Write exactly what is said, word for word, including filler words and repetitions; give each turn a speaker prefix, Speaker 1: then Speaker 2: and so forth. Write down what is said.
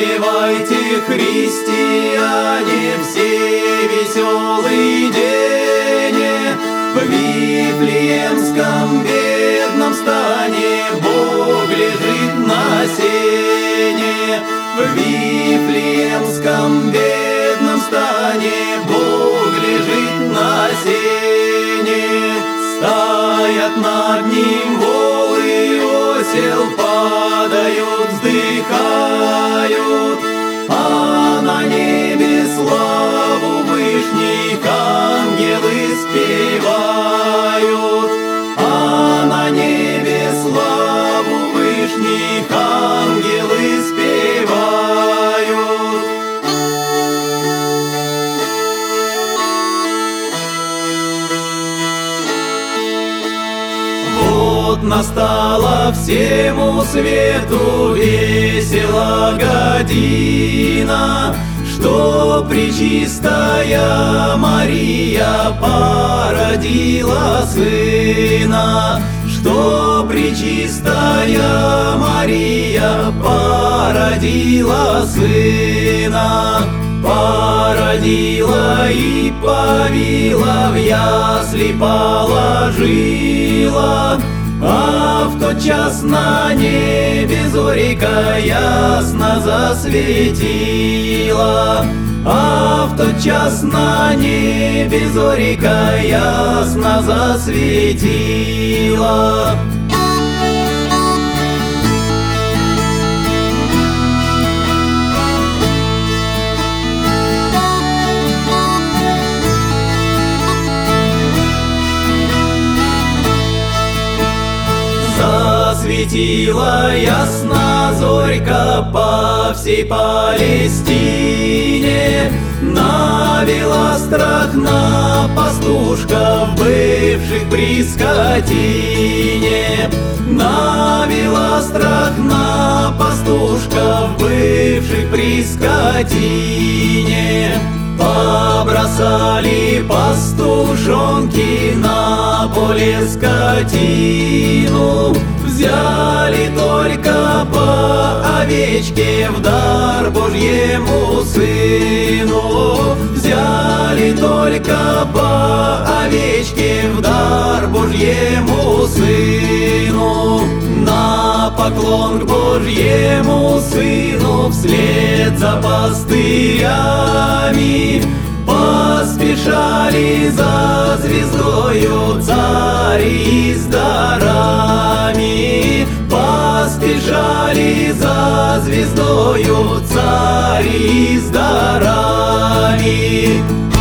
Speaker 1: Воспевайте, христиане, все веселый день. В Вифлеемском бедном стане Бог лежит на сене. В Вифлеемском бедном стане Бог лежит на сене. Стоят над ним волы осел, падают, вздыхают, а на небе славу Вышних ангелы спевают, а на небе славу Вышних ангелы спевают. Вот настала всему свету весела година, что пречистая Мария породила сына, что пречистая Мария породила сына, породила и повила, в ясли положила. А в тот час на небе зорька ясно засветила, а в тот час на небе зорька ясно засветила. Засветила ясно зорька по всей Палестине, навела страх на пастушков, бывших при скотине, навела страх на пастушков, бывших при скотине. Побросали пастушонки на поле скотину, взяли только по овечке в дар Божьему Сыну, взяли только по овечке в дар Божьему Сыну. На поклон к Божьему Сыну вслед за пастырями поспешали за звездою цари с дарами, поспешали за звездою цари с дарами.